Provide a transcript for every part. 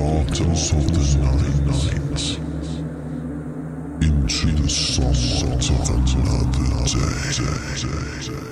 daughters of the night into the sunlight of another day.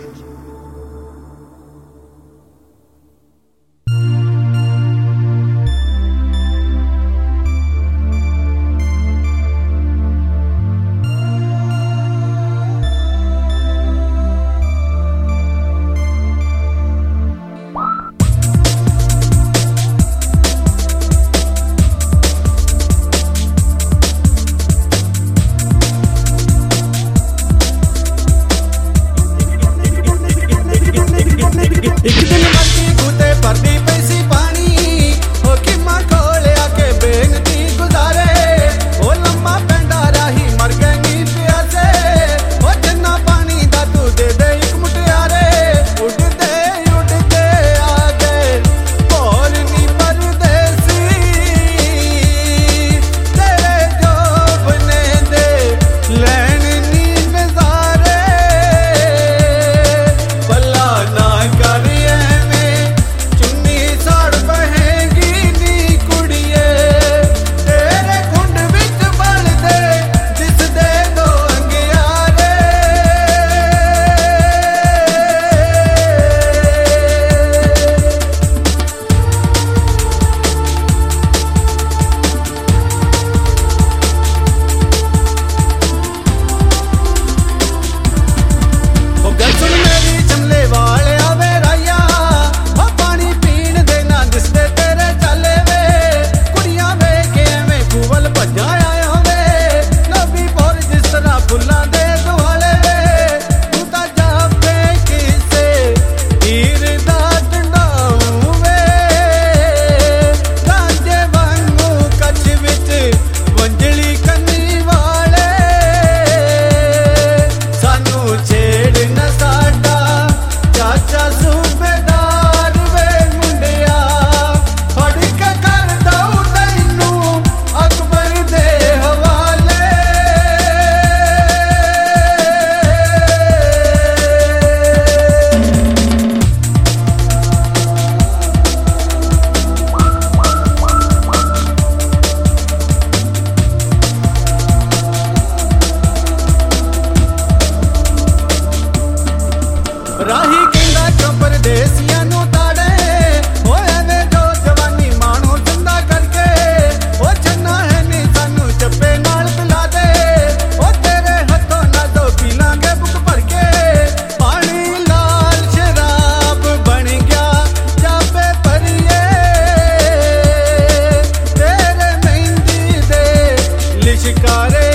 राही कहंदा क्यों परदेसियां नू ताड़े ओ एवे जो जवानी मानो जिंदा करके ओ चन्ना है नी सानू चप्पे नाल पिला दे ओ तेरे हथों ना तो पी लांगे बुक भर के पानी लाल शराब बन गया जापे परिए तेरे मेहंदी दे लिशकारे